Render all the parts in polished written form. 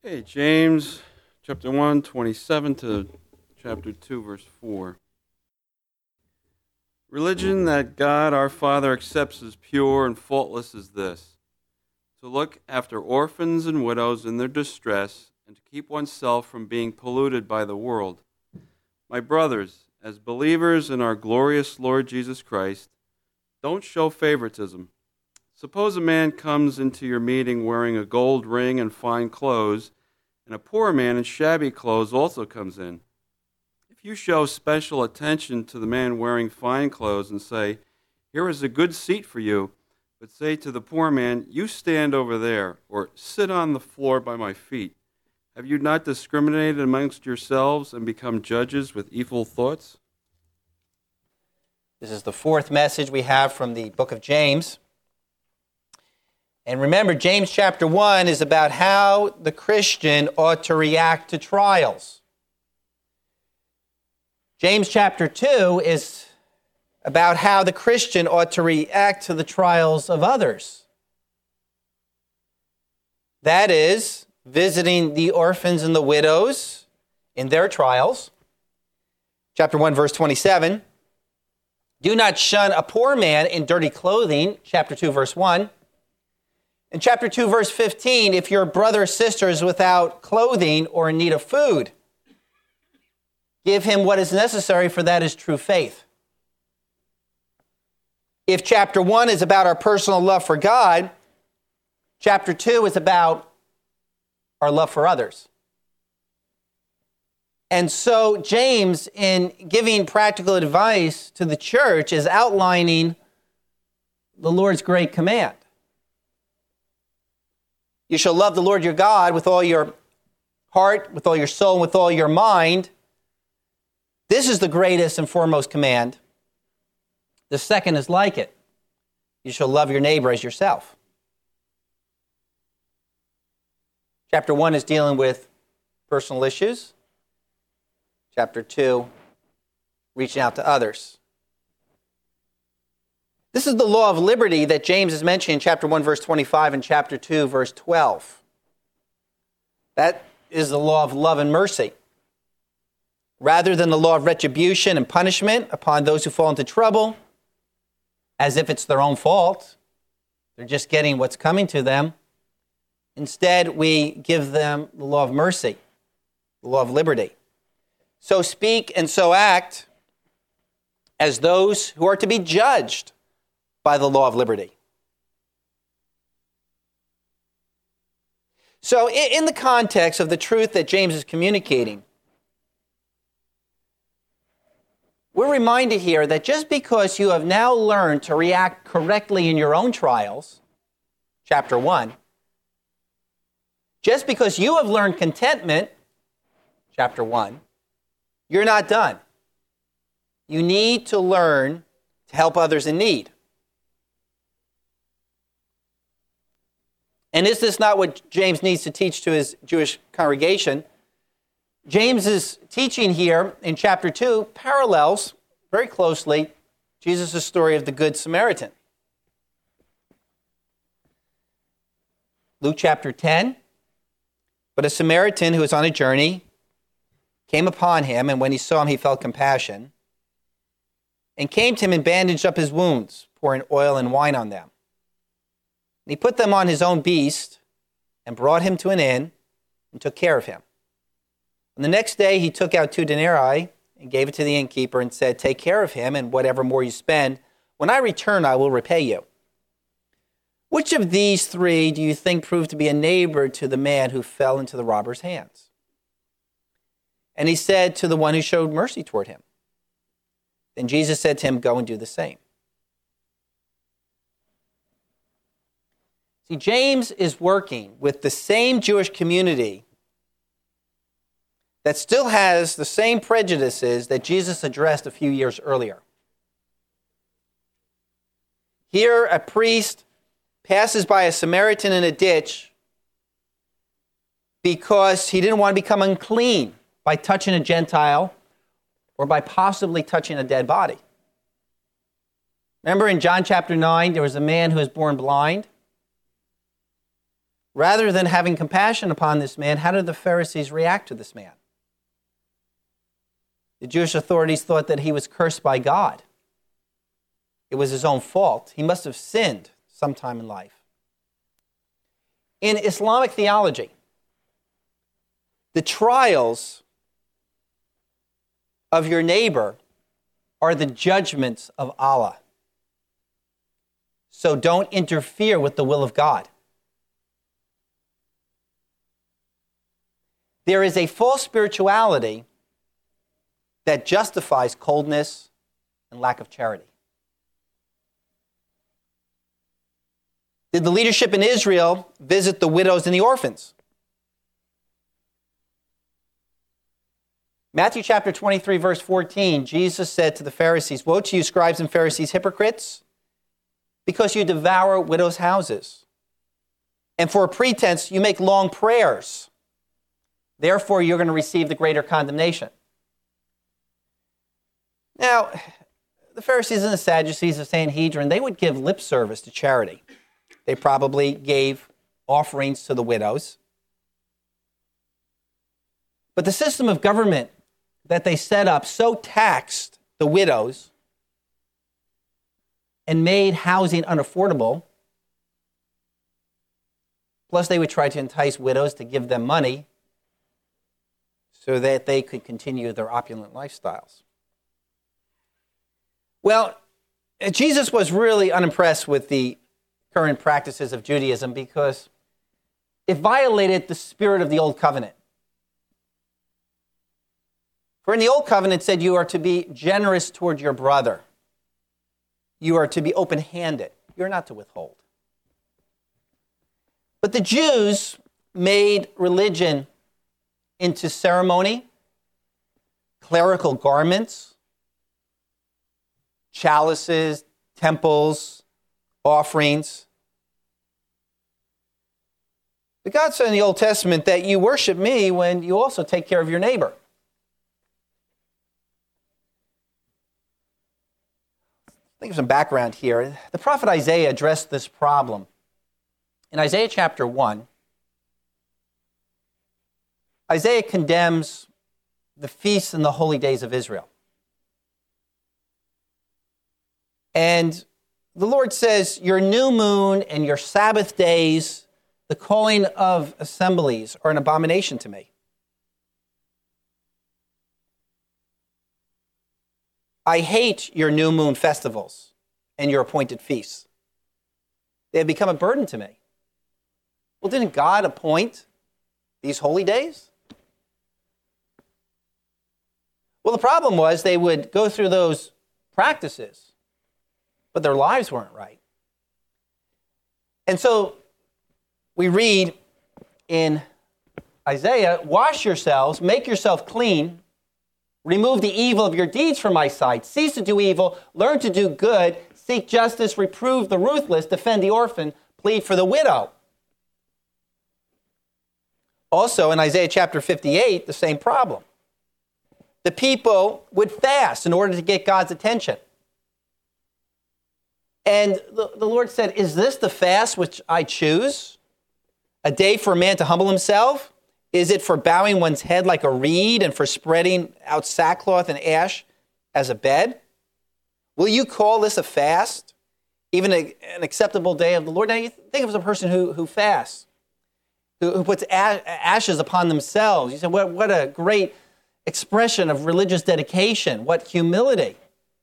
Okay, James chapter 1, 27 to chapter 2, verse 4. Religion that God our Father accepts as pure and faultless is this: to look after orphans and widows in their distress, and to keep oneself from being polluted by the world. My brothers, as believers in our glorious Lord Jesus Christ, don't show favoritism. Suppose a man comes into your meeting wearing a gold ring and fine clothes, and a poor man in shabby clothes also comes in. If you show special attention to the man wearing fine clothes and say, "Here is a good seat for you," but say to the poor man, "You stand over there," or "Sit on the floor by my feet," have you not discriminated amongst yourselves and become judges with evil thoughts? This is the fourth message we have from the book of James. And remember, James chapter 1 is about how the Christian ought to react to trials. James chapter 2 is about how the Christian ought to react to the trials of others. That is, visiting the orphans and the widows in their trials. Chapter 1, verse 27. Do not shun a poor man in dirty clothing. Chapter 2, verse 1. In chapter 2, verse 15, if your brother or sister is without clothing or in need of food, give him what is necessary, for that is true faith. If chapter 1 is about our personal love for God, chapter 2 is about our love for others. And so James, in giving practical advice to the church, is outlining the Lord's great command. You shall love the Lord your God with all your heart, with all your soul, and with all your mind. This is the greatest and foremost command. The second is like it. You shall love your neighbor as yourself. Chapter 1 is dealing with personal issues. Chapter 2, reaching out to others. This is the law of liberty that James is mentioning in chapter 1, verse 25, and chapter 2, verse 12. That is the law of love and mercy. Rather than the law of retribution and punishment upon those who fall into trouble, as if it's their own fault, they're just getting what's coming to them. Instead, we give them the law of mercy, the law of liberty. So speak and so act as those who are to be judged by the law of liberty. So in the context of the truth that James is communicating, we're reminded here that just because you have now learned to react correctly in your own trials, chapter 1, just because you have learned contentment, chapter 1, you're not done. You need to learn to help others in need. And is this not what James needs to teach to his Jewish congregation? James's teaching here in chapter 2 parallels very closely Jesus' story of the Good Samaritan. Luke chapter 10, but a Samaritan who was on a journey came upon him, and when he saw him, he felt compassion, and came to him and bandaged up his wounds, pouring oil and wine on them. And he put them on his own beast and brought him to an inn and took care of him. And the next day he took out 2 denarii and gave it to the innkeeper and said, "Take care of him, and whatever more you spend, when I return I will repay you." Which of these 3 do you think proved to be a neighbor to the man who fell into the robber's hands? And he said, "To the one who showed mercy toward him." Then Jesus said to him, "Go and do the same." See, James is working with the same Jewish community that still has the same prejudices that Jesus addressed a few years earlier. Here, a priest passes by a Samaritan in a ditch because he didn't want to become unclean by touching a Gentile or by possibly touching a dead body. Remember in John chapter 9, there was a man who was born blind. Rather than having compassion upon this man, how did the Pharisees react to this man? The Jewish authorities thought that he was cursed by God. It was his own fault. He must have sinned sometime in life. In Islamic theology, the trials of your neighbor are the judgments of Allah. So don't interfere with the will of God. There is a false spirituality that justifies coldness and lack of charity. Did the leadership in Israel visit the widows and the orphans? Matthew chapter 23, verse 14, Jesus said to the Pharisees, "Woe to you, scribes and Pharisees, hypocrites, because you devour widows' houses. And for a pretense, you make long prayers. Therefore, you're going to receive the greater condemnation." Now, the Pharisees and the Sadducees, the Sanhedrin, they would give lip service to charity. They probably gave offerings to the widows. But the system of government that they set up so taxed the widows and made housing unaffordable. Plus, they would try to entice widows to give them money so that they could continue their opulent lifestyles. Well, Jesus was really unimpressed with the current practices of Judaism because it violated the spirit of the Old Covenant. For in the Old Covenant, it said you are to be generous toward your brother. You are to be open-handed. You're not to withhold. But the Jews made religion into ceremony, clerical garments, chalices, temples, offerings. But God said in the Old Testament that you worship me when you also take care of your neighbor. Think of some background here. The prophet Isaiah addressed this problem. In Isaiah chapter 1, Isaiah condemns the feasts and the holy days of Israel. And the Lord says, your new moon and your Sabbath days, the calling of assemblies, are an abomination to me. I hate your new moon festivals and your appointed feasts. They have become a burden to me. Well, didn't God appoint these holy days? Well, the problem was they would go through those practices, but their lives weren't right. And so we read in Isaiah, wash yourselves, make yourself clean, remove the evil of your deeds from my sight, cease to do evil, learn to do good, seek justice, reprove the ruthless, defend the orphan, plead for the widow. Also in Isaiah chapter 58, the same problem. The people would fast in order to get God's attention. And the Lord said, is this the fast which I choose? A day for a man to humble himself? Is it for bowing one's head like a reed and for spreading out sackcloth and ash as a bed? Will you call this a fast, even an acceptable day of the Lord? Now you think of a person who fasts, who puts ashes upon themselves. You say, what a great expression of religious dedication. What humility.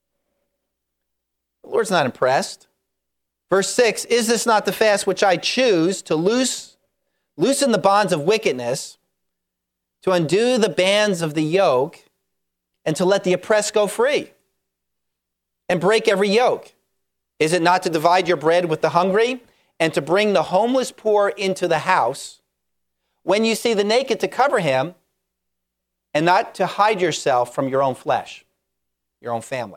The Lord's not impressed. Verse 6, is this not the fast which I choose to loosen the bonds of wickedness, to undo the bands of the yoke, and to let the oppressed go free, and break every yoke? Is it not to divide your bread with the hungry, and to bring the homeless poor into the house? When you see the naked, to cover him, and not to hide yourself from your own flesh, your own family.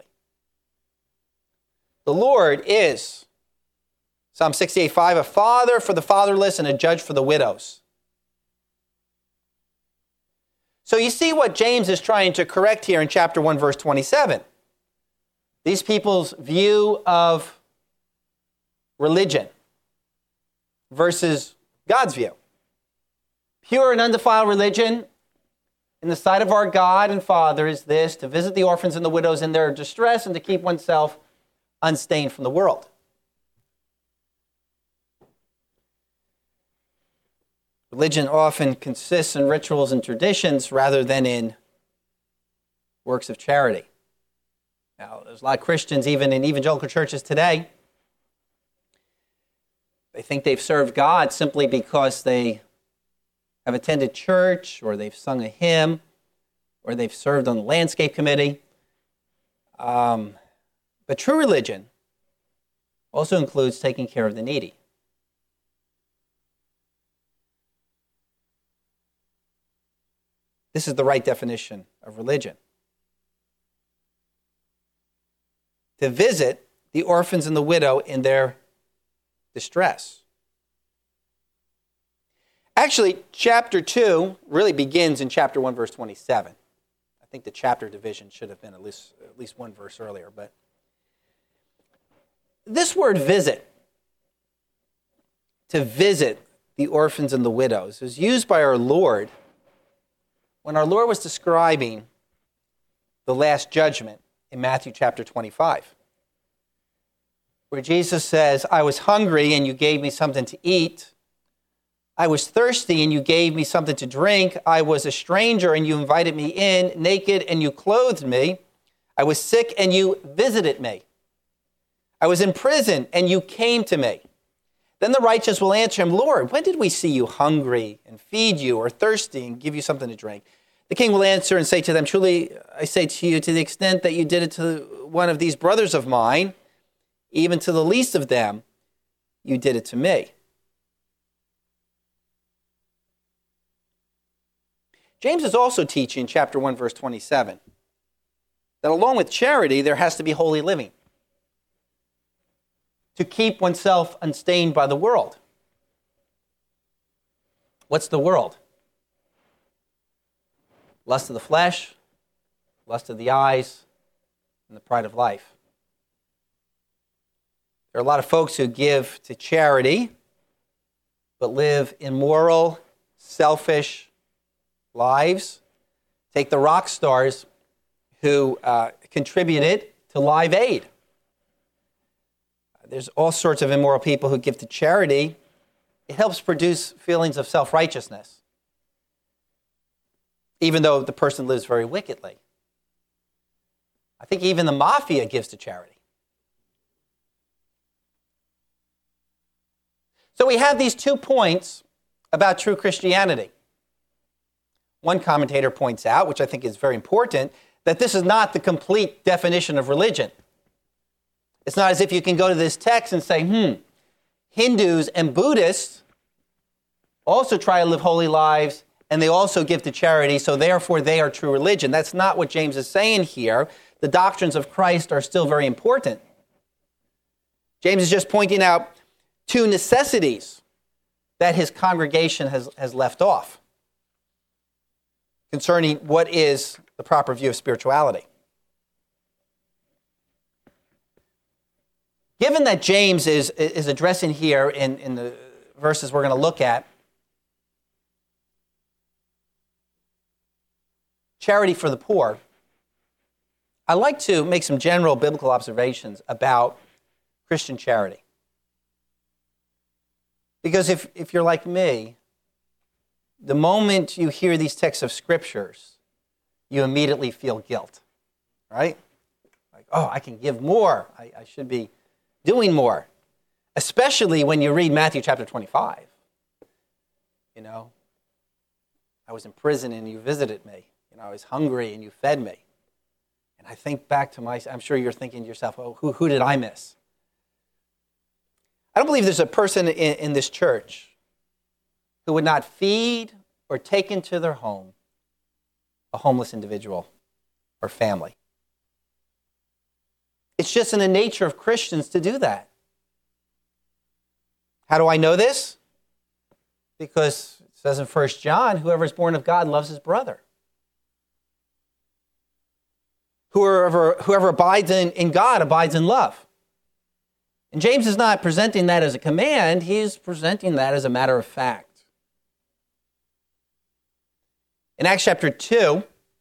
The Lord is, Psalm 68:5, a father for the fatherless and a judge for the widows. So you see what James is trying to correct here in chapter 1, verse 27. These people's view of religion versus God's view. Pure and undefiled religion in the sight of our God and Father is this: to visit the orphans and the widows in their distress and to keep oneself unstained from the world. Religion often consists in rituals and traditions rather than in works of charity. Now, there's a lot of Christians, even in evangelical churches today, they think they've served God simply because they have attended church, or they've sung a hymn, or they've served on the landscape committee. But true religion also includes taking care of the needy. This is the right definition of religion. To visit the orphans and the widow in their distress. Actually, chapter 2 really begins in chapter 1, verse 27. I think the chapter division should have been at least one verse earlier. But this word visit, to visit the orphans and the widows, is used by our Lord when our Lord was describing the Last Judgment in Matthew chapter 25, where Jesus says, I was hungry and you gave me something to eat. I was thirsty and you gave me something to drink. I was a stranger and you invited me in, naked and you clothed me. I was sick and you visited me. I was in prison and you came to me. Then the righteous will answer him, Lord, when did we see you hungry and feed you, or thirsty and give you something to drink? The king will answer and say to them, truly, I say to you, to the extent that you did it to one of these brothers of mine, even to the least of them, you did it to me. James is also teaching in chapter 1, verse 27, that along with charity, there has to be holy living, to keep oneself unstained by the world. What's the world? Lust of the flesh, lust of the eyes, and the pride of life. There are a lot of folks who give to charity, but live immoral, selfish lives. Take the rock stars who contributed to Live Aid. There's all sorts of immoral people who give to charity. It helps produce feelings of self-righteousness, even though the person lives very wickedly. I think even the mafia gives to charity. So we have these 2 points about true Christianity. One commentator points out, which I think is very important, that this is not the complete definition of religion. It's not as if you can go to this text and say, Hindus and Buddhists also try to live holy lives, and they also give to charity, so therefore they are true religion. That's not what James is saying here. The doctrines of Christ are still very important. James is just pointing out 2 necessities that his congregation has left off concerning what is the proper view of spirituality. Given that James is addressing here in the verses we're going to look at, charity for the poor, I'd like to make some general biblical observations about Christian charity. Because if you're like me, the moment you hear these texts of scriptures, you immediately feel guilt, right? Like, oh, I can give more. I should be doing more. Especially when you read Matthew chapter 25. You know, I was in prison and you visited me. You know, I was hungry and you fed me. And I think back to I'm sure you're thinking to yourself, oh, who did I miss? I don't believe there's a person in this church who would not feed or take into their home a homeless individual or family. It's just in the nature of Christians to do that. How do I know this? Because it says in 1 John, whoever is born of God loves his brother. Whoever abides in God abides in love. And James is not presenting that as a command, he's presenting that as a matter of fact. In Acts chapter 2,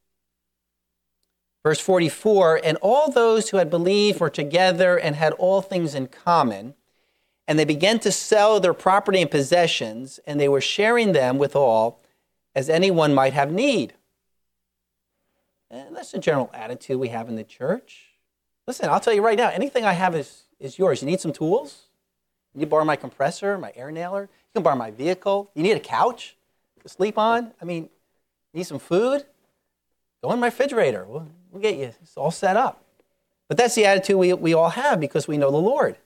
verse 44, and all those who had believed were together and had all things in common, and they began to sell their property and possessions, and they were sharing them with all, as anyone might have need. And that's the general attitude we have in the church. Listen, I'll tell you right now, anything I have is yours. You need some tools? You need to borrow my compressor, my air nailer? You can borrow my vehicle? You need a couch to sleep on? I mean, you need some food? Go in my refrigerator. We'll get you. It's all set up. But that's the attitude we all have because we know the Lord.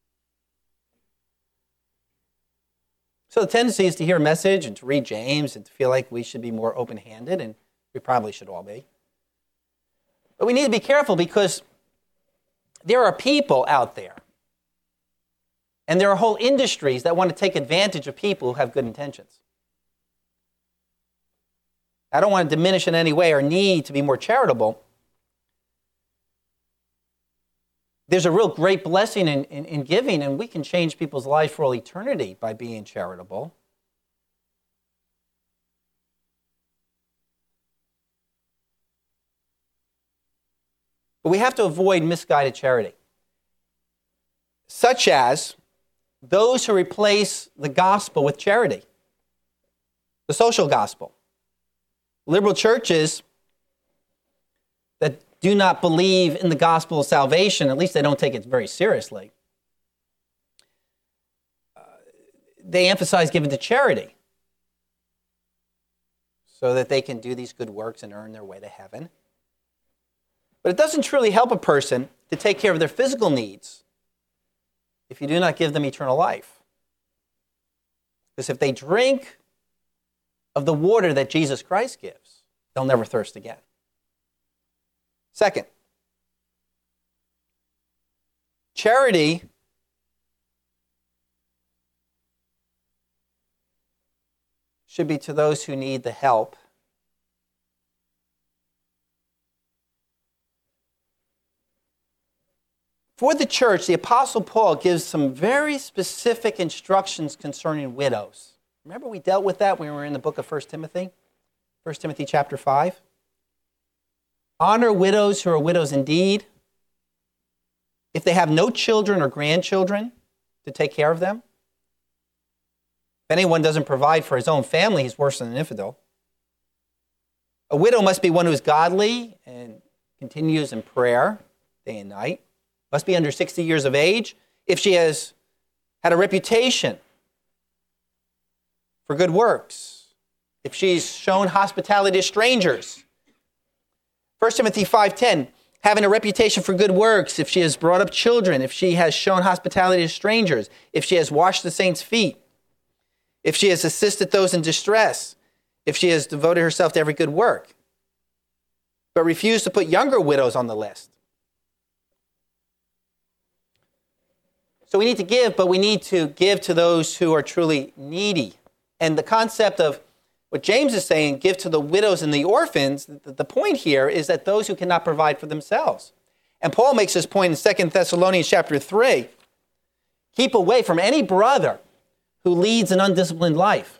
So the tendency is to hear a message and to read James and to feel like we should be more open-handed, and we probably should all be. But we need to be careful because there are people out there, and there are whole industries that want to take advantage of people who have good intentions. I don't want to diminish in any way our need to be more charitable. There's a real great blessing in giving, and we can change people's lives for all eternity by being charitable. But we have to avoid misguided charity, such as those who replace the gospel with charity, the social gospel. Liberal churches that do not believe in the gospel of salvation, at least they don't take it very seriously, they emphasize giving to charity so that they can do these good works and earn their way to heaven. But it doesn't truly help a person to take care of their physical needs if you do not give them eternal life. Because if they drink of the water that Jesus Christ gives, they'll never thirst again. Second, charity should be to those who need the help. For the church, the Apostle Paul gives some very specific instructions concerning widows. Remember we dealt with that when we were in the book of 1 Timothy? 1 Timothy chapter 5. Honor widows who are widows indeed. If they have no children or grandchildren to take care of them. If anyone doesn't provide for his own family, he's worse than an infidel. A widow must be one who is godly and continues in prayer day and night. Must be under 60 years of age. If she has had a reputation for good works, if she's shown hospitality to strangers. 1 Timothy 5:10, having a reputation for good works, if she has brought up children, if she has shown hospitality to strangers, if she has washed the saints' feet, if she has assisted those in distress, if she has devoted herself to every good work, but refused to put younger widows on the list. So we need to give, but we need to give to those who are truly needy. And the concept of what James is saying, give to the widows and the orphans, the point here is that those who cannot provide for themselves. And Paul makes this point in 2 Thessalonians chapter 3. Keep away from any brother who leads an undisciplined life.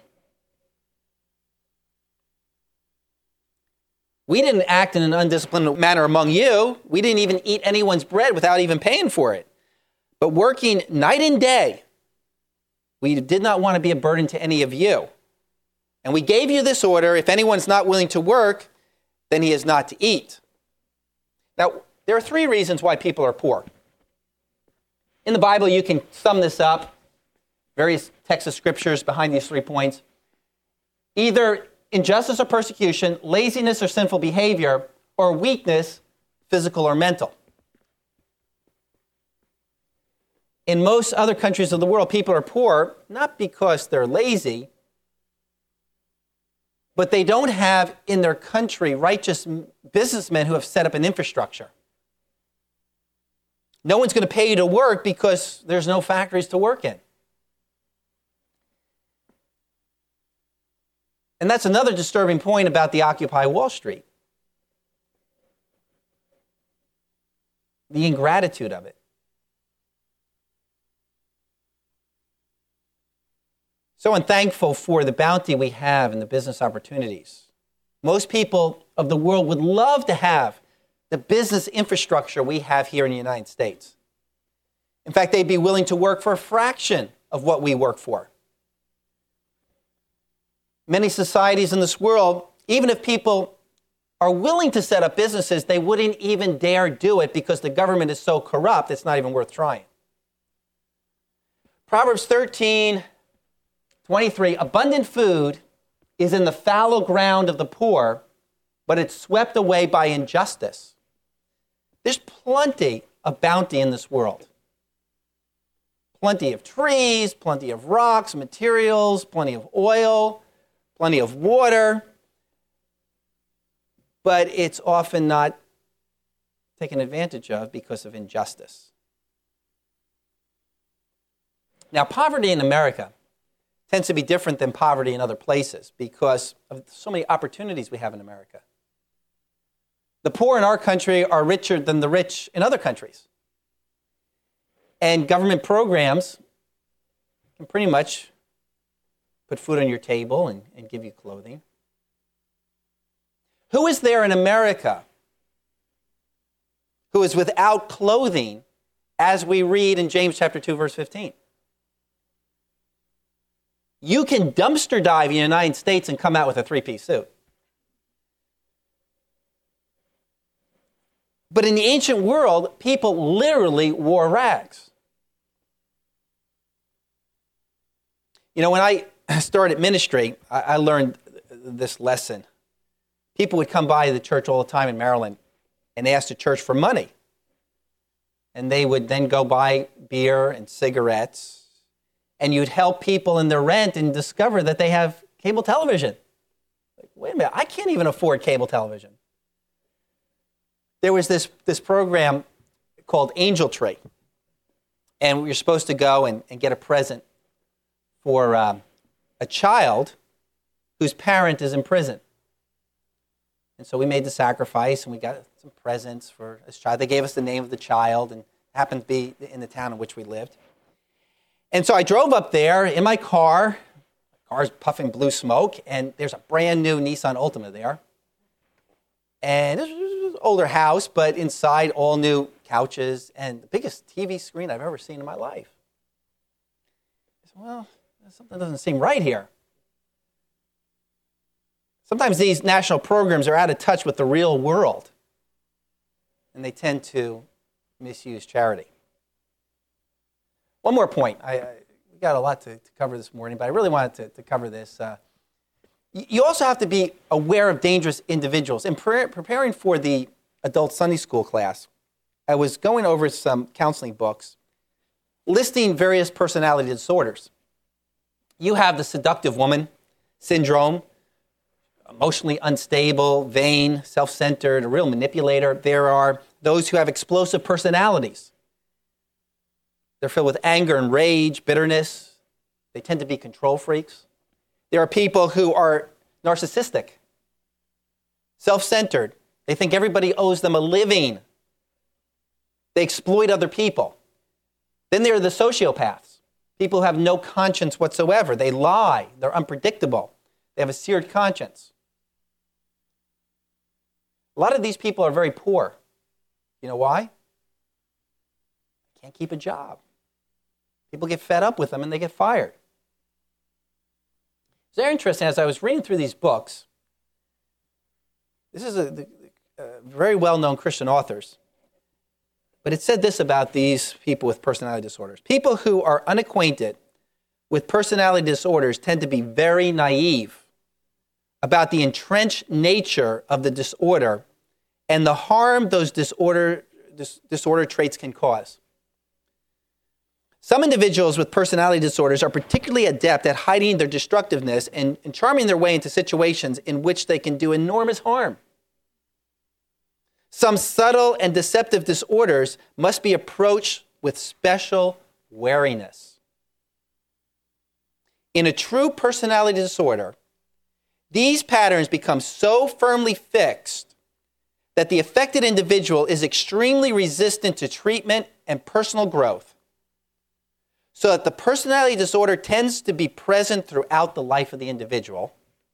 We didn't act in an undisciplined manner among you. We didn't even eat anyone's bread without even paying for it. But working night and day, we did not want to be a burden to any of you. And we gave you this order, if anyone's not willing to work, then he is not to eat. Now, there are three reasons why people are poor. In the Bible, you can sum this up, various texts of scriptures behind these 3 points. Either injustice or persecution, laziness or sinful behavior, or weakness, physical or mental. In most other countries of the world, people are poor, not because they're lazy, but they don't have in their country righteous businessmen who have set up an infrastructure. No one's going to pay you to work because there's no factories to work in. And that's another disturbing point about the Occupy Wall Street. The ingratitude of it. So unthankful for the bounty we have and the business opportunities. Most people of the world would love to have the business infrastructure we have here in the United States. In fact, they'd be willing to work for a fraction of what we work for. Many societies in this world, even if people are willing to set up businesses, they wouldn't even dare do it because the government is so corrupt, it's not even worth trying. Proverbs 13:23, abundant food is in the fallow ground of the poor, but it's swept away by injustice. There's plenty of bounty in this world. Plenty of trees, plenty of rocks, materials, plenty of oil, plenty of water, but it's often not taken advantage of because of injustice. Now, poverty in America tends to be different than poverty in other places because of so many opportunities we have in America. The poor in our country are richer than the rich in other countries. And government programs can pretty much put food on your table and give you clothing. Who is there in America who is without clothing, as we read in James chapter 2, verse 15? You can dumpster dive in the United States and come out with a three-piece suit. But in the ancient world, people literally wore rags. You know, when I started ministry, I learned this lesson. People would come by the church all the time in Maryland and ask the church for money. And they would then go buy beer and cigarettes. And you'd help people in their rent and discover that they have cable television. Like, wait a minute, I can't even afford cable television. There was this program called Angel Tree. And we were supposed to go and get a present for a child whose parent is in prison. And so we made the sacrifice and we got some presents for this child. They gave us the name of the child and it happened to be in the town in which we lived. And so I drove up there in my car. My car's puffing blue smoke, and there's a brand new Nissan Altima there. And this was an older house, but inside all new couches and the biggest TV screen I've ever seen in my life. I said, well, something doesn't seem right here. Sometimes these national programs are out of touch with the real world, and they tend to misuse charity. One more point. We got a lot to cover this morning, but I really wanted to cover this. You also have to be aware of dangerous individuals. In preparing for the adult Sunday school class, I was going over some counseling books listing various personality disorders. You have the seductive woman syndrome, emotionally unstable, vain, self-centered, a real manipulator. There are those who have explosive personalities. They're filled with anger and rage, bitterness. They tend to be control freaks. There are people who are narcissistic, self-centered. They think everybody owes them a living. They exploit other people. Then there are the sociopaths, people who have no conscience whatsoever. They lie. They're unpredictable. They have a seared conscience. A lot of these people are very poor. You know why? They can't keep a job. People get fed up with them and they get fired. It's very interesting. As I was reading through these books, this is a very well-known Christian authors, but it said this about these people with personality disorders. People who are unacquainted with personality disorders tend to be very naive about the entrenched nature of the disorder and the harm those disorder traits can cause. Some individuals with personality disorders are particularly adept at hiding their destructiveness and charming their way into situations in which they can do enormous harm. Some subtle and deceptive disorders must be approached with special wariness. In a true personality disorder, these patterns become so firmly fixed that the affected individual is extremely resistant to treatment and personal growth. so that the personality disorder tends to be present throughout the life of the individual.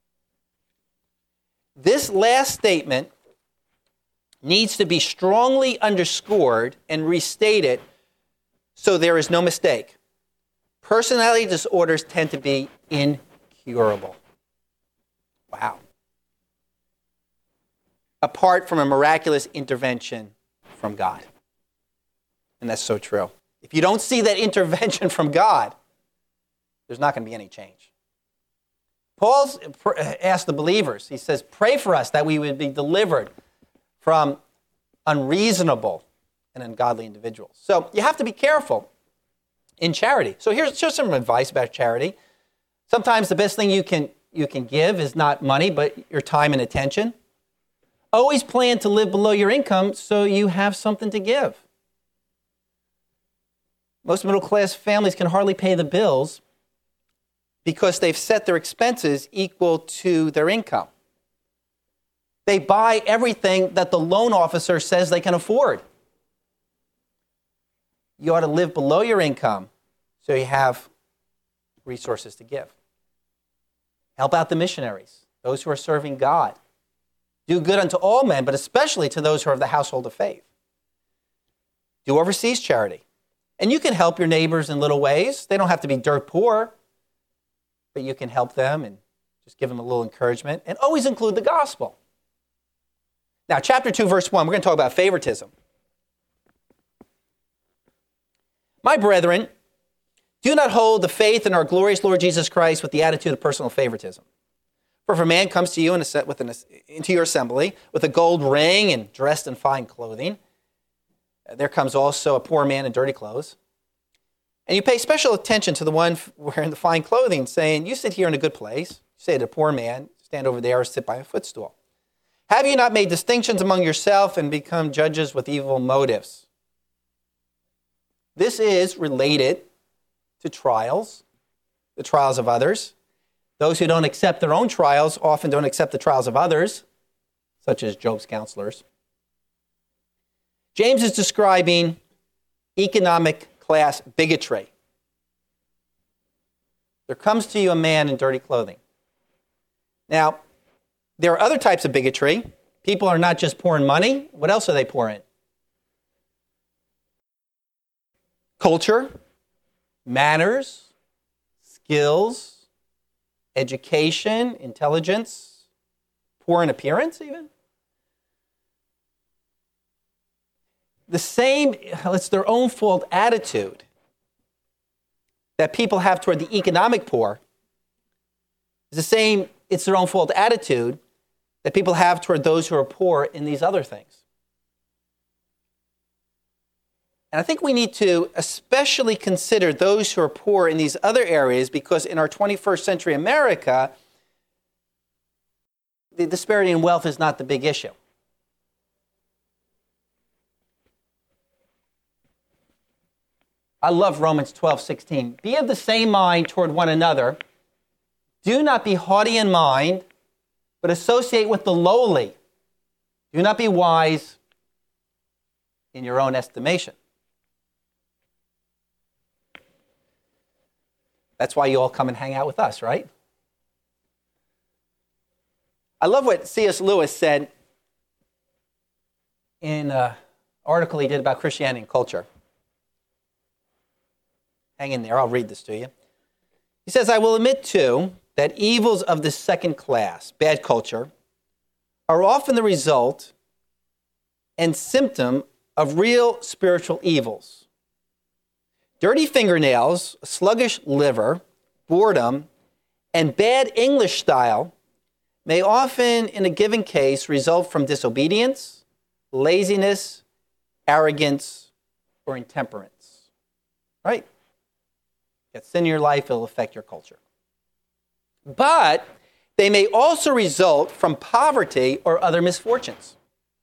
This last statement needs to be strongly underscored and restated so there is no mistake. Personality disorders tend to be incurable. Wow. Apart from a miraculous intervention from God. And that's so true. If you don't see that intervention from God, there's not going to be any change. Paul asked the believers, he says, pray for us that we would be delivered from unreasonable and ungodly individuals. So you have to be careful in charity. So here's some advice about charity. Sometimes the best thing you can give is not money, but your time and attention. Always plan to live below your income so you have something to give. Most middle-class families can hardly pay the bills because they've set their expenses equal to their income. They buy everything that the loan officer says they can afford. You ought to live below your income so you have resources to give. Help out the missionaries, those who are serving God. Do good unto all men, but especially to those who are of the household of faith. Do overseas charity. And you can help your neighbors in little ways. They don't have to be dirt poor, but you can help them and just give them a little encouragement. And always include the gospel. Now, chapter 2, verse 1, we're going to talk about favoritism. My brethren, do not hold the faith in our glorious Lord Jesus Christ with the attitude of personal favoritism. For if a man comes to you into your assembly with a gold ring and dressed in fine clothing, there comes also a poor man in dirty clothes, and you pay special attention to the one wearing the fine clothing, saying, you sit here in a good place. You say to the poor man, stand over there or sit by a footstool. Have you not made distinctions among yourself and become judges with evil motives? This is related to trials, the trials of others. Those who don't accept their own trials often don't accept the trials of others, such as Job's counselors. James is describing economic class bigotry. There comes to you a man in dirty clothing. Now, there are other types of bigotry. People are not just poor in money. What else are they poor in? Culture, manners, skills, education, intelligence, poor in appearance even. The same, it's their own fault attitude that people have toward the economic poor. It's the same, it's their own fault attitude that people have toward those who are poor in these other things. And I think we need to especially consider those who are poor in these other areas because in our 21st century America, the disparity in wealth is not the big issue. I love Romans 12:16. Be of the same mind toward one another. Do not be haughty in mind, but associate with the lowly. Do not be wise in your own estimation. That's why you all come and hang out with us, right? I love what C.S. Lewis said in an article he did about Christianity and culture. Hang in there, I'll read this to you. He says, I will admit, too, that evils of the second class, bad culture, are often the result and symptom of real spiritual evils. Dirty fingernails, a sluggish liver, boredom, and bad English style may often, in a given case, result from disobedience, laziness, arrogance, or intemperance. Right? Get sin in your life, it'll affect your culture. But they may also result from poverty or other misfortunes.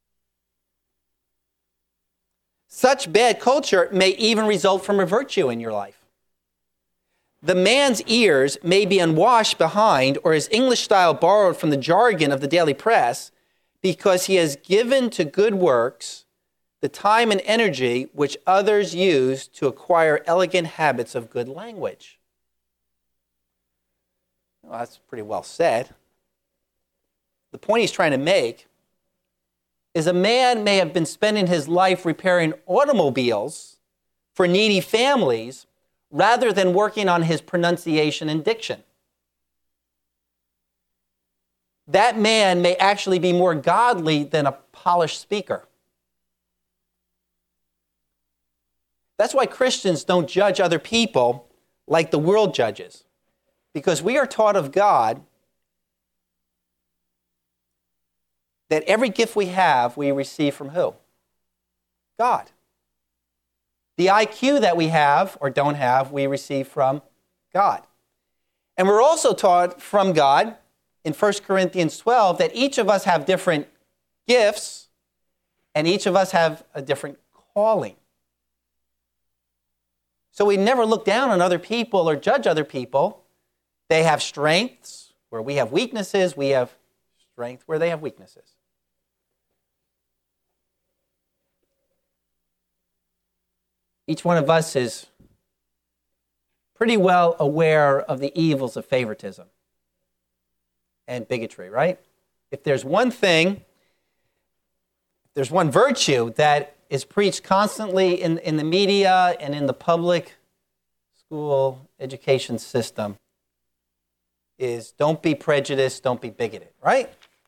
Such bad culture may even result from a virtue in your life. The man's ears may be unwashed behind or his English style borrowed from the jargon of the daily press because he has given to good works the time and energy which others use to acquire elegant habits of good language. Well, that's pretty well said. The point he's trying to make is a man may have been spending his life repairing automobiles for needy families rather than working on his pronunciation and diction. That man may actually be more godly than a polished speaker. That's why Christians don't judge other people like the world judges, because we are taught of God that every gift we have, we receive from who? God. The IQ that we have or don't have, we receive from God. And we're also taught from God in 1 Corinthians 12 that each of us have different gifts and each of us have a different calling. So we never look down on other people or judge other people. They have strengths where we have weaknesses. We have strength where they have weaknesses. Each one of us is pretty well aware of the evils of favoritism and bigotry, right? If there's one thing, if there's one virtue that is preached constantly in the media and in the public school education system, is don't be prejudiced, don't be bigoted, right?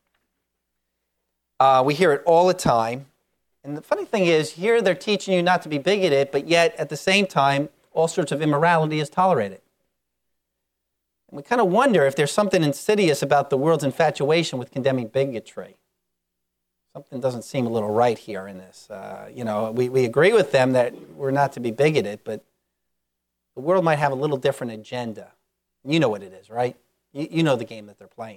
We hear it all the time. And the funny thing is, here they're teaching you not to be bigoted, but yet at the same time, all sorts of immorality is tolerated. And we kind of wonder if there's something insidious about the world's infatuation with condemning bigotry. Something doesn't seem a little right here in this. We agree with them that we're not to be bigoted, but the world might have a little different agenda. You know what it is, right? You know the game that they're playing.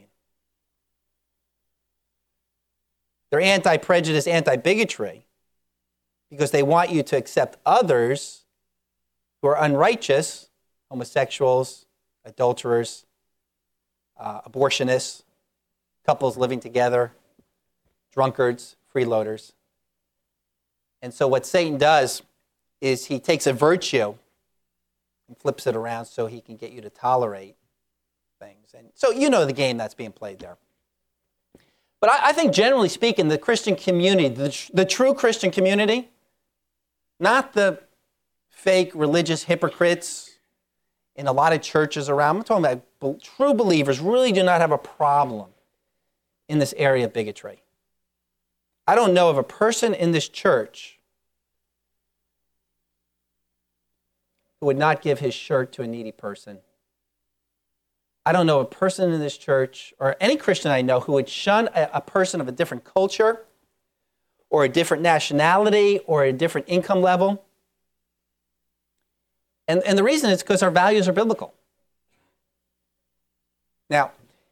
They're anti-prejudice, anti-bigotry, because they want you to accept others who are unrighteous, homosexuals, adulterers, abortionists, couples living together, drunkards, freeloaders. And so what Satan does is he takes a virtue and flips it around so he can get you to tolerate things. And so you know the game that's being played there. But I think generally speaking, the Christian community, the true Christian community, not the fake religious hypocrites in a lot of churches around. I'm talking about true believers really do not have a problem in this area of bigotry. I don't know of a person in this church who would not give his shirt to a needy person. I don't know a person in this church or any Christian I know who would shun a person of a different culture or a different nationality or a different income level. And the reason is because our values are biblical. Now,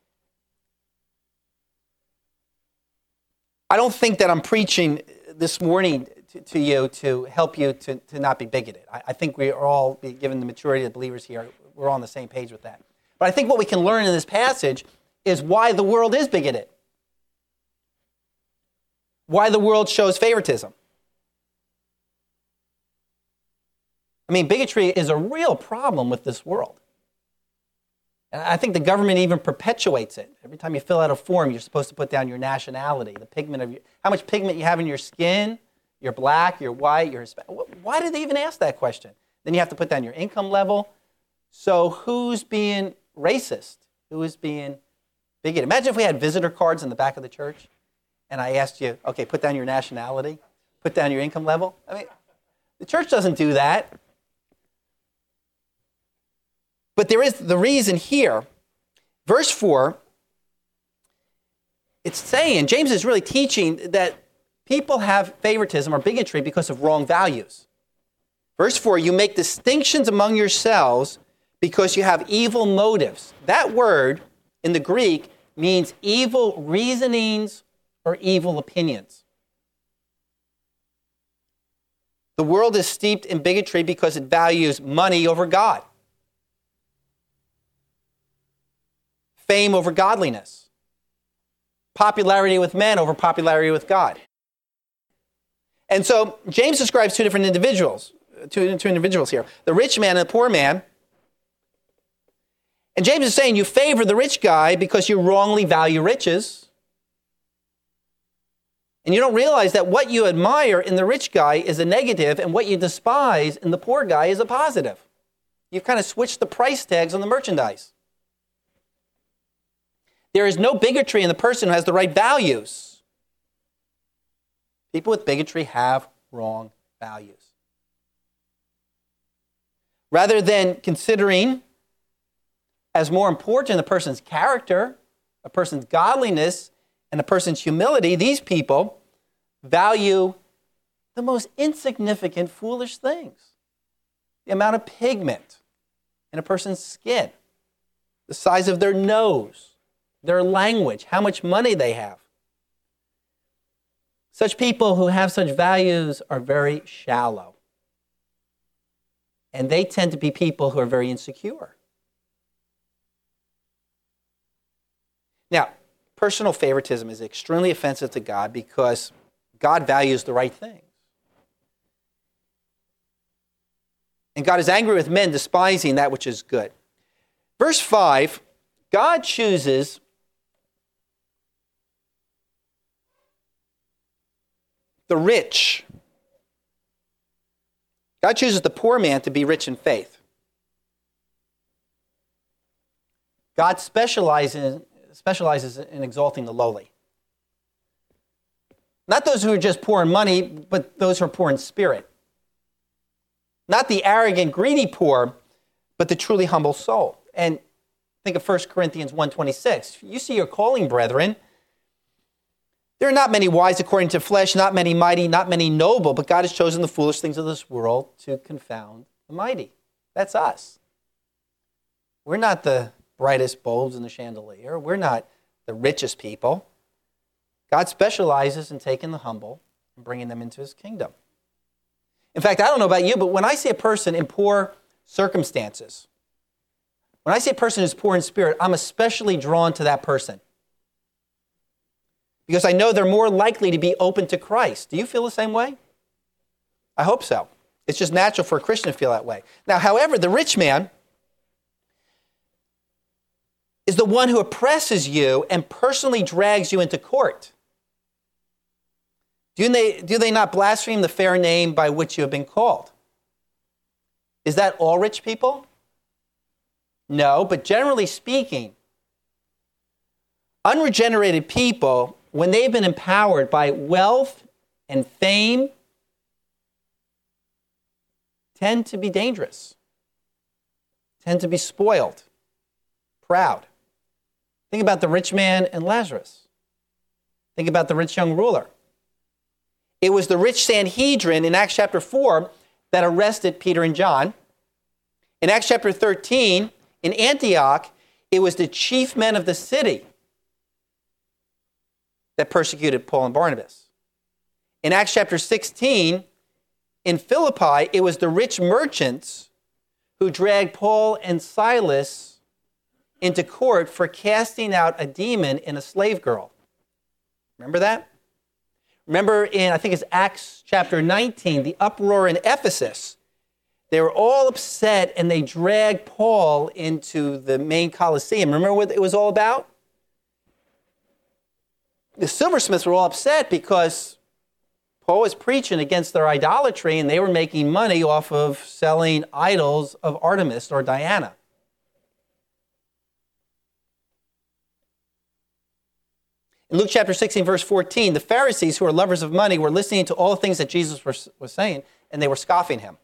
I don't think that I'm preaching this morning to you to help you to not be bigoted. I think we are all, given the maturity of the believers here, we're all on the same page with that. But I think what we can learn in this passage is why the world is bigoted. Why the world shows favoritism. I mean, bigotry is a real problem with this world. And I think the government even perpetuates it. Every time you fill out a form, you're supposed to put down your nationality, the pigment of how much pigment you have in your skin, you're black, you're white, you're Hispanic. Why do they even ask that question? Then you have to put down your income level. So who's being racist? Who is being bigoted? Imagine if we had visitor cards in the back of the church and I asked you, okay, put down your nationality, put down your income level. I mean, the church doesn't do that. But there is the reason here. Verse 4, it's saying, James is really teaching that people have favoritism or bigotry because of wrong values. Verse 4, you make distinctions among yourselves because you have evil motives. That word in the Greek means evil reasonings or evil opinions. The world is steeped in bigotry because it values money over God, fame over godliness, popularity with men over popularity with God. And so James describes two individuals here, the rich man and the poor man. And James is saying you favor the rich guy because you wrongly value riches. And you don't realize that what you admire in the rich guy is a negative and what you despise in the poor guy is a positive. You've kind of switched the price tags on the merchandise. There is no bigotry in the person who has the right values. People with bigotry have wrong values. Rather than considering as more important a person's character, a person's godliness, and a person's humility, these people value the most insignificant, foolish things. The amount of pigment in a person's skin, the size of their nose, their language, how much money they have. Such people who have such values are very shallow. And they tend to be people who are very insecure. Now, personal favoritism is extremely offensive to God because God values the right things. And God is angry with men despising that which is good. Verse 5, God chooses the rich. God chooses the poor man to be rich in faith. God specializes in exalting the lowly. Not those who are just poor in money, but those who are poor in spirit. Not the arrogant, greedy poor, but the truly humble soul. And think of 1 Corinthians 1:26. You see your calling, brethren. There are not many wise according to flesh, not many mighty, not many noble, but God has chosen the foolish things of this world to confound the mighty. That's us. We're not the brightest bulbs in the chandelier. We're not the richest people. God specializes in taking the humble and bringing them into his kingdom. In fact, I don't know about you, but when I see a person in poor circumstances, when I see a person who's poor in spirit, I'm especially drawn to that person. Because I know they're more likely to be open to Christ. Do you feel the same way? I hope so. It's just natural for a Christian to feel that way. Now, however, the rich man is the one who oppresses you and personally drags you into court. Do they not blaspheme the fair name by which you have been called? Is that all rich people? No, but generally speaking, unregenerated people, when they've been empowered by wealth and fame, tend to be dangerous, tend to be spoiled, proud. Think about the rich man and Lazarus. Think about the rich young ruler. It was the rich Sanhedrin in Acts chapter 4 that arrested Peter and John. In Acts chapter 13, in Antioch, it was the chief men of the city that persecuted Paul and Barnabas. In Acts chapter 16, in Philippi, it was the rich merchants who dragged Paul and Silas into court for casting out a demon in a slave girl. Remember that? Remember in, I think it's Acts chapter 19, the uproar in Ephesus. They were all upset and they dragged Paul into the main Colosseum. Remember what it was all about? The silversmiths were all upset because Paul was preaching against their idolatry and they were making money off of selling idols of Artemis or Diana. In Luke chapter 16, verse 14, the Pharisees, who are lovers of money, were listening to all the things that Jesus was saying, and they were scoffing him.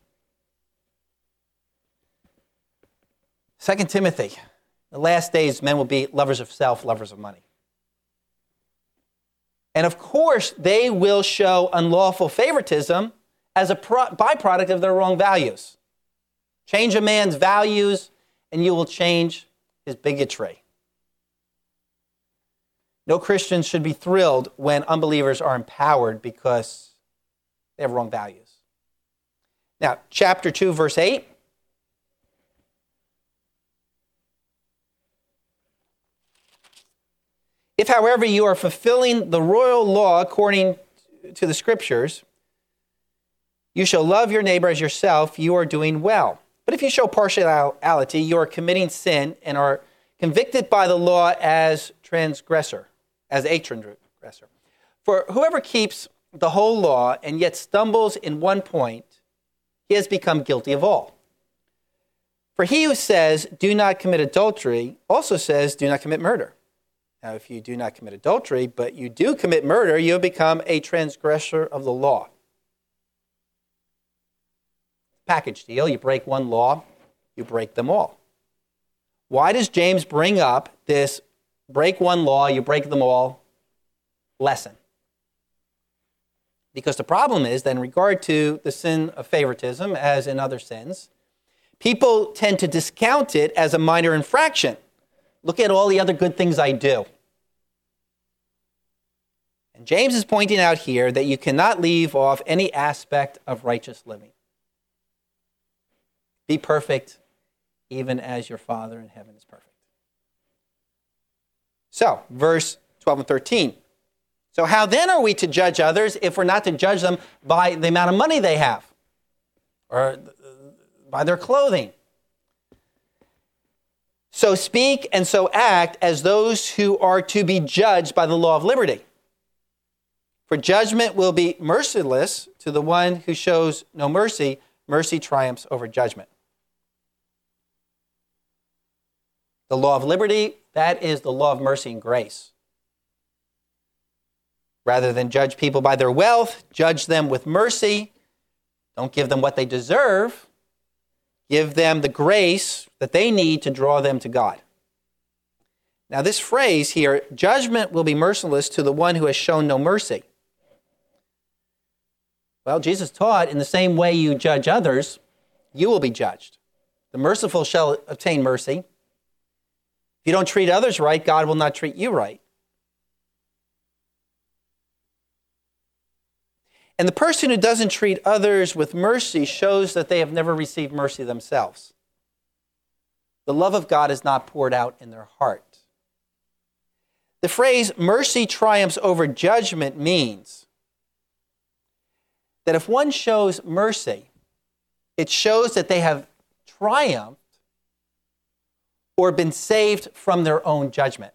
2 Timothy, the last days, men will be lovers of self, lovers of money. And of course, they will show unlawful favoritism as a byproduct of their wrong values. Change a man's values, and you will change his bigotry. No Christians should be thrilled when unbelievers are empowered because they have wrong values. Now, chapter 2, verse 8. If, however, you are fulfilling the royal law according to the Scriptures, you shall love your neighbor as yourself, you are doing well. But if you show partiality, you are committing sin and are convicted by the law as a transgressor. For whoever keeps the whole law and yet stumbles in one point, he has become guilty of all. For he who says, do not commit adultery, also says, do not commit murder. Now, if you do not commit adultery, but you do commit murder, you have become a transgressor of the law. Package deal. You break one law, you break them all. Why does James bring up this break one law, you break them all lesson? Because the problem is that in regard to the sin of favoritism, as in other sins, people tend to discount it as a minor infraction. Look at all the other good things I do. And James is pointing out here that you cannot leave off any aspect of righteous living. Be perfect, even as your Father in heaven is perfect. So, verse 12 and 13. So how then are we to judge others if we're not to judge them by the amount of money they have or by their clothing? So speak and so act as those who are to be judged by the law of liberty. For judgment will be merciless to the one who shows no mercy. Mercy triumphs over judgment. The law of liberty, that is the law of mercy and grace. Rather than judge people by their wealth, judge them with mercy. Don't give them what they deserve. Give them the grace that they need to draw them to God. Now this phrase here, judgment will be merciless to the one who has shown no mercy. Well, Jesus taught in the same way you judge others, you will be judged. The merciful shall obtain mercy. If you don't treat others right, God will not treat you right. And the person who doesn't treat others with mercy shows that they have never received mercy themselves. The love of God is not poured out in their heart. The phrase mercy triumphs over judgment means that if one shows mercy, it shows that they have triumphed or been saved from their own judgment.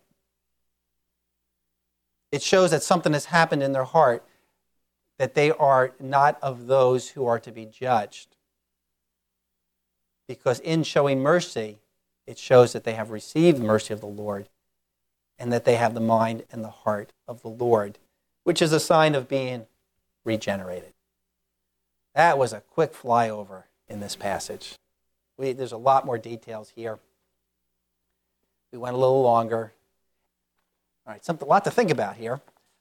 It shows that something has happened in their heart, that they are not of those who are to be judged. Because in showing mercy, it shows that they have received the mercy of the Lord and that they have the mind and the heart of the Lord, which is a sign of being regenerated. That was a quick flyover in this passage. There's a lot more details here. We went a little longer. All right, a lot to think about here.